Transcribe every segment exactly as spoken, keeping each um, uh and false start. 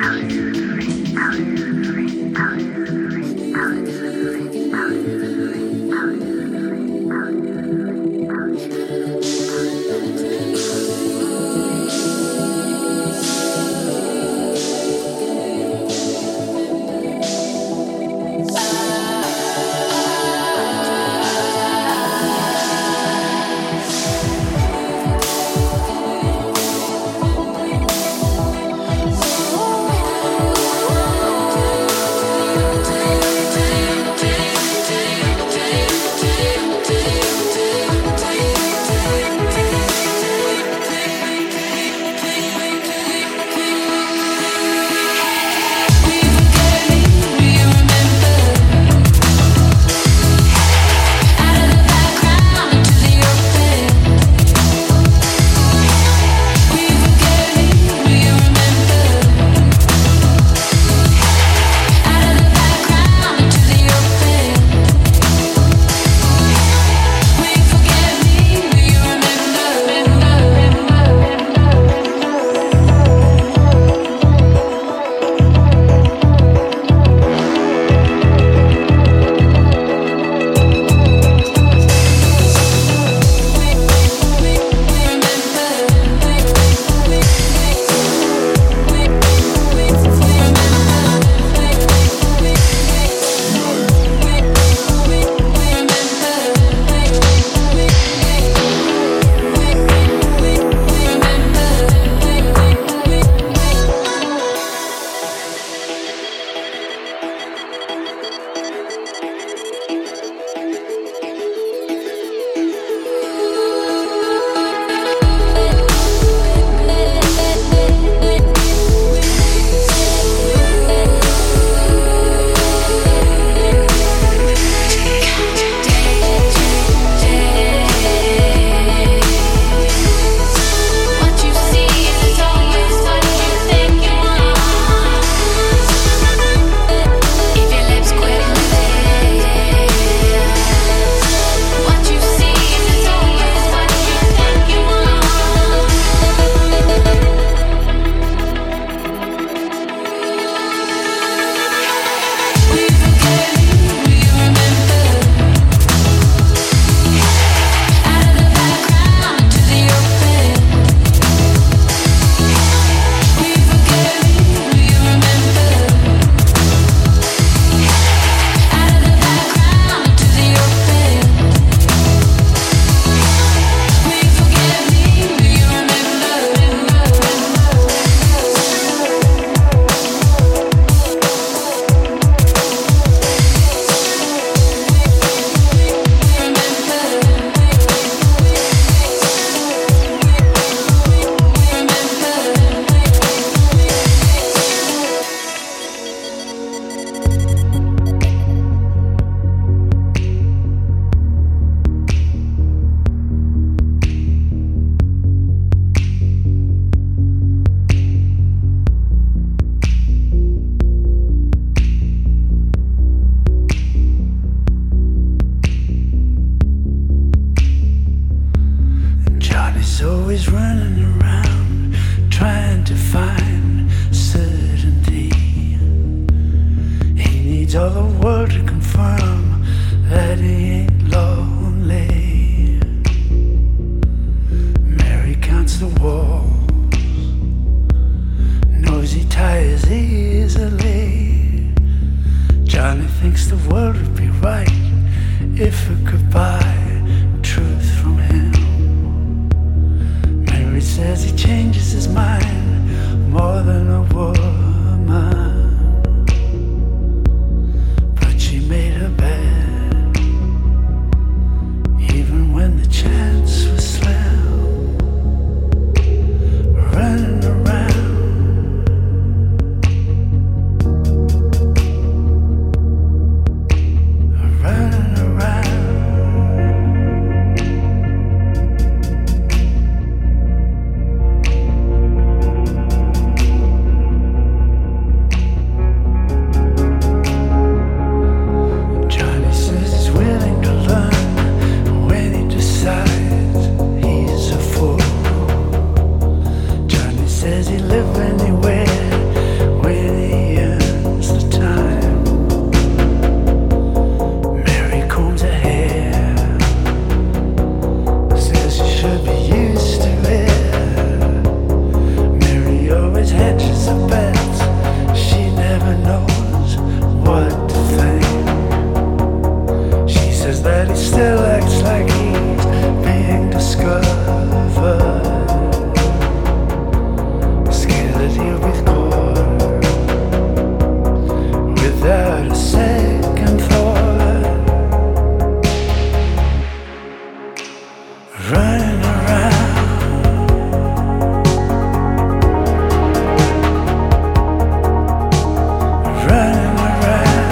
all the world to confirm that he ain't lonely. Mary counts the walls, knows he tires easily. Johnny thinks the world would be right if it could buy truth from him. Mary says he changes his mind more than a woman, but she made her bed even when the chance was slim. Running around, running around. but a second thought. Running around, running around.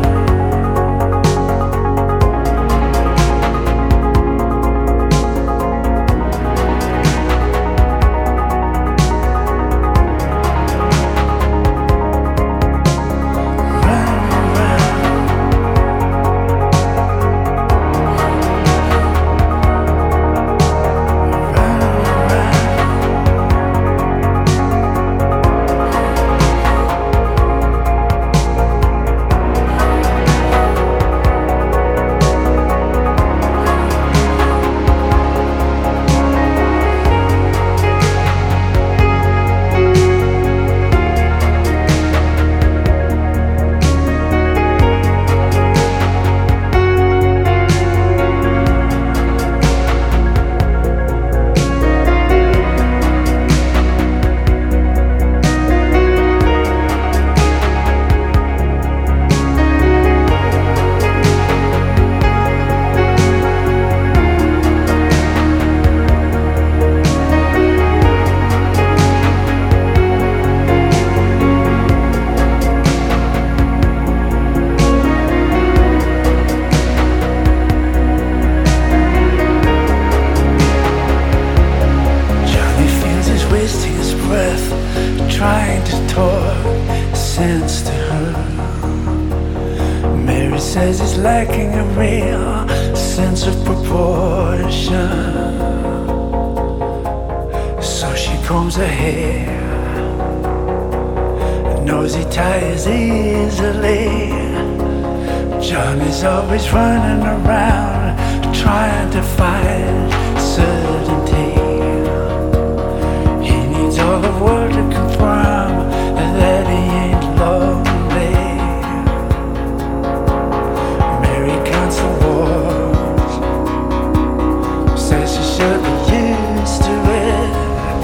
Trying to talk sense to her. Mary says he's lacking a real sense of proportion. So she combs her hair, knows he tires easily. Johnny's always running around trying to find certainty. All the world to confirm that he ain't lonely. Mary counts the walls, says she should be used to it.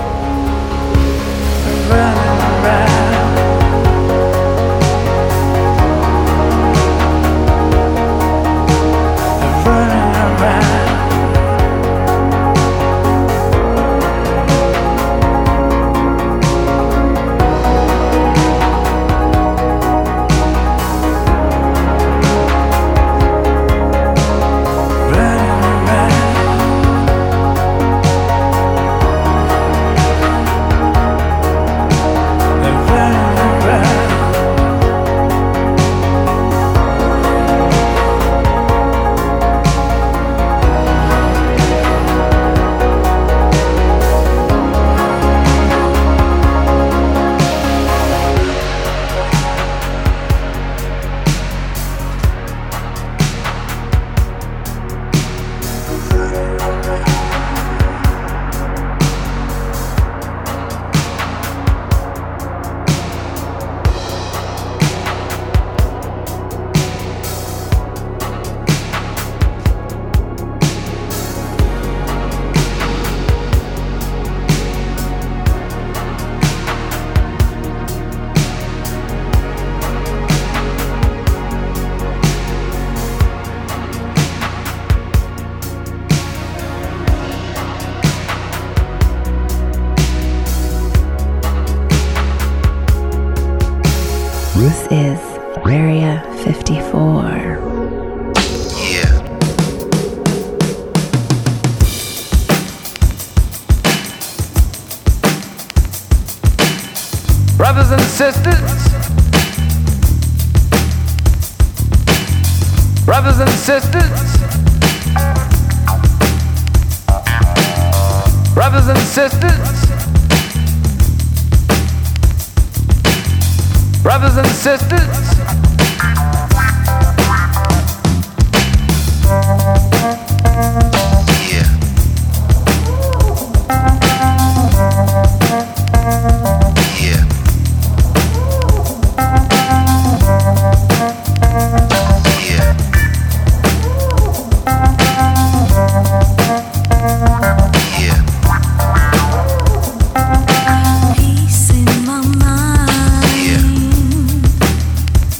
Running around, running around. This is Area fifty-four. Yeah. Brothers and sisters, brothers and sisters, brothers and sisters, brothers and sisters. Peace in my mind.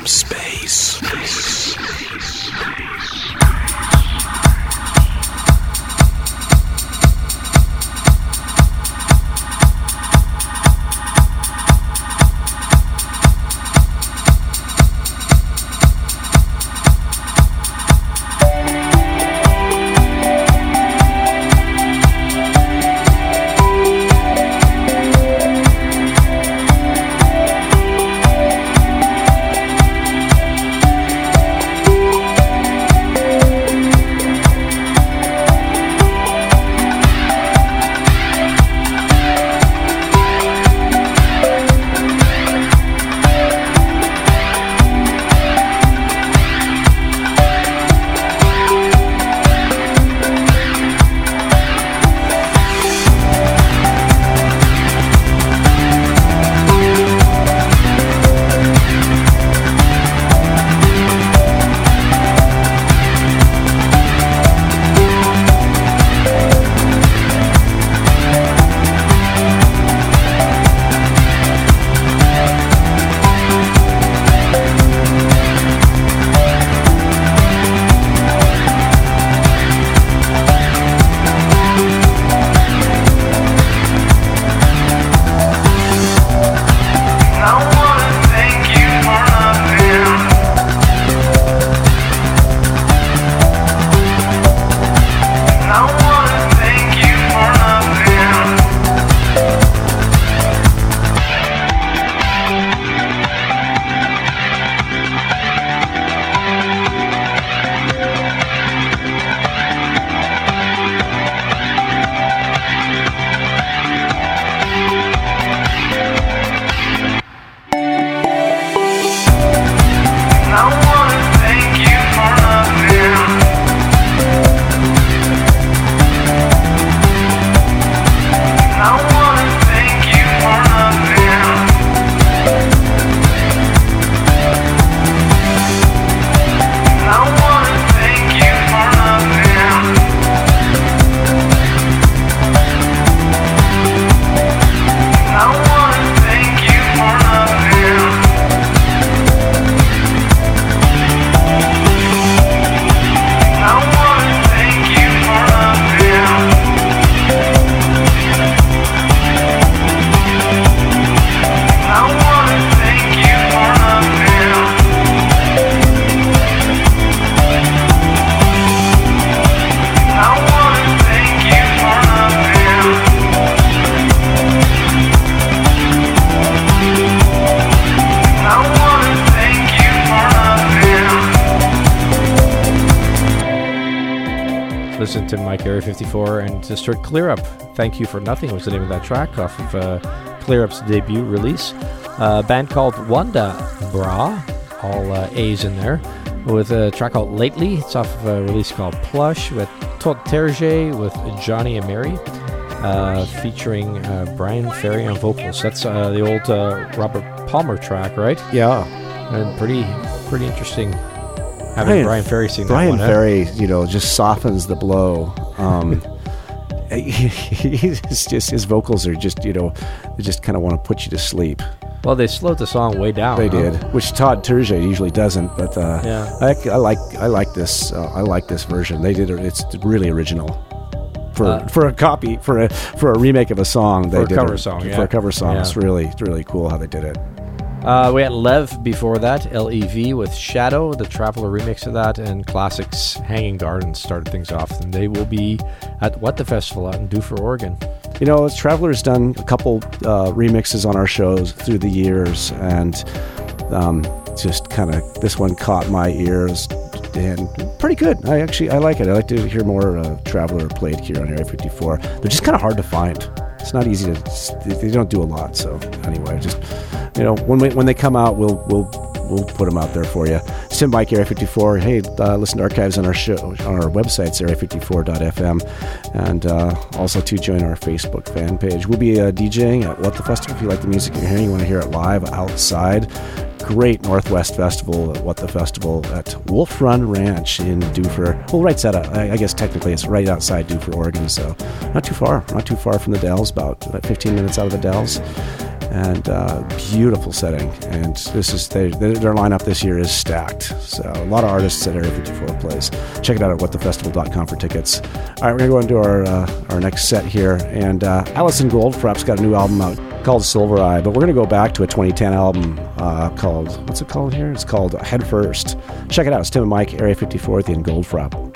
space. Listen to Mike Area fifty-four and just heard Clear Up. Thank You for Nothing was the name of that track off of uh, Clear Up's debut release. Uh, a band called Wanda Bra, all uh, A's in there, with a track called Lately. It's off of a release called Plush with Todd Terje with Johnny and Mary, uh, featuring uh, Brian Ferry on vocals. That's uh, the old uh, Robert Palmer track, right? Yeah. And pretty, pretty interesting. Having Brian, Brian Ferry sing that Brian one, Ferry, eh? you know, just softens the blow. Um, he's just his vocals are just, you know, they just kind of want to put you to sleep. Well, they slowed the song way down. They huh? did, which Todd Terje usually doesn't. But uh, yeah. I, I like I like this uh, I like this version. They did it. It's really original for Uh, for a copy for a for a remake of a song. They For a did cover it, song, for yeah. a cover song. Yeah. It's really it's really cool how they did it. Uh, we had Lev before that, L E V with Shadow, the Traveler remix of that, and Classics Hanging Gardens started things off. And they will be at What the Festival out in Duffer, Oregon. You know, Traveler's done a couple uh, remixes on our shows through the years, and um, just kind of this one caught my ears and pretty good. I actually I like it. I like to hear more uh, Traveler played here on Area fifty-four. They're just kind of hard to find. It's not easy to. They don't do a lot. So anyway, just you know, when we, when they come out, we'll we'll we'll put them out there for you. Sim Bike Area fifty-four. Hey, uh, listen to archives on our show on our websites, area fifty-four dot f m, and uh, also to join our Facebook fan page. We'll be uh, DJing at What the Festival. If you like the music you're hearing, you want to hear it live outside. Great Northwest Festival at What the Festival at Wolf Run Ranch in Duffer. Well, right set up. I, I guess technically it's right outside Duffer, Oregon, so not too far. Not too far from the Dells, about, about fifteen minutes out of the Dells. and uh, beautiful setting. And this is they, their lineup this year is stacked. So a lot of artists at Area fifty-four plays. Check it out at what the festival dot com for tickets. All right, we're gonna go into our uh, our next set here, and uh, Alison Goldfrapp's got a new album out called Silver Eye, but we're gonna go back to a twenty ten album uh, called what's it called here? It's called Head First. Check it out. It's Tim and Mike, Area fifty-four at the Goldfrapp.